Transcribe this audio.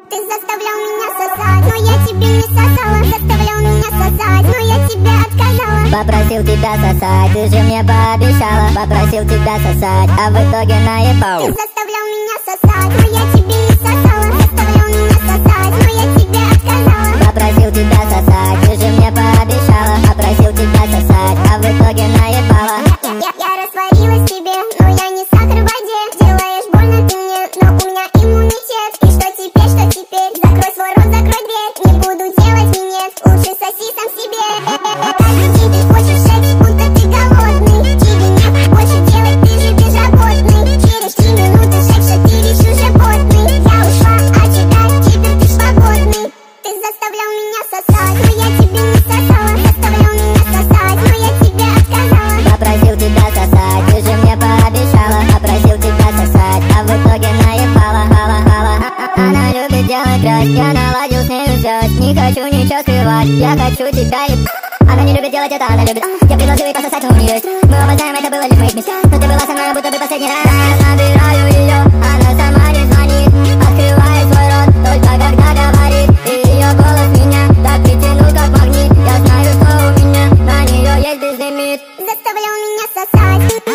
Ты заставлял меня сосать, но я тебе не сосала. Заставлял меня сосать, но я тебе отказала. Попросил тебя сосать, ты же мне пообещала. Попросил тебя сосать, а в итоге наебал. Ты заставлял меня сосать, но я тебе не сосала. Заставлял меня сосать, но я тебе отказала. Попросил тебя сосать, ты же мне пообещала. Попросил тебя сосать, а в итоге наебала. Я растворилась в тебе, но я не сахар в воде. Делаешь больно ты мне, но у меня иммунитет. И что теперь, что теперь? Закрой свой рот, закрой дверь. Не буду делать минет, лучше соси сам себе. Каждый день ты хочешь секс, будто ты голодный. Тебе нет больше делать, ты же безработный. Через 3 минуты секса ты весь уже потный. Я ушла, а теперь ты свободный. Ты заставлял меня сосать, но я тебе не сосала. Заставлял меня сосать, но я тебе отказала. Попросил тебя сосать, ты же мне пообещала. Попросил тебя сосать, а в итоге наебала. Она любит делать грязь, я наладил с нею связь. Не хочу ничего скрывать, я хочу тебя Она не любит делать это, она любит. Я предложил ей пососать, но у нее есть. Мы оба знаем, это было лишь в моих мечтах. Но ты была со мной, будто бы последний раз. Я набираю ее, она сама не звонит. Открывает свой рот, только когда говорит. И ее голос меня так притянул, как магнит. Я знаю, что у меня на нее есть безлимит. Заставлял меня сосать.